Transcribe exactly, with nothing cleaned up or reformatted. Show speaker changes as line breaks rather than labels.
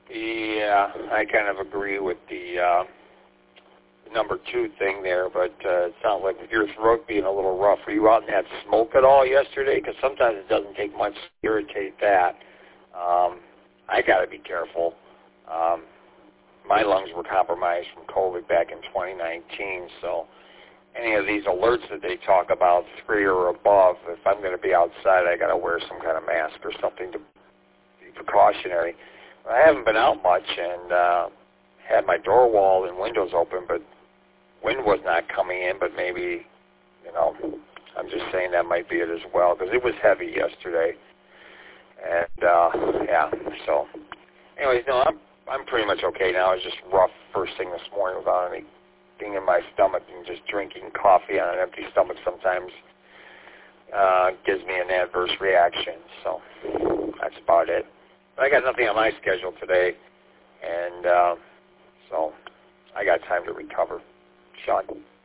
Yeah, I kind of agree with the uh, number two thing there, but uh, it sounds like with your throat being a little rough. Were you out in that smoke at all yesterday? Because sometimes it doesn't take much to irritate that. Um, I got to be careful. Um, my lungs were compromised from COVID back in twenty nineteen, so any of these alerts that they talk about, three or above, if I'm going to be outside, I got to wear some kind of mask or something to be precautionary. I haven't been out much and uh, had my door wall and windows open, but wind was not coming in, but maybe, you know, I'm just saying that might be it as well, because it was heavy yesterday. And, uh, yeah, so, anyways, no, I'm, I'm pretty much okay now. It was just rough first thing this morning without anything in my stomach, and just drinking coffee on an empty stomach sometimes uh, gives me an adverse reaction. So that's about it. But I got nothing on my schedule today, and uh, so I got time to recover. Sean?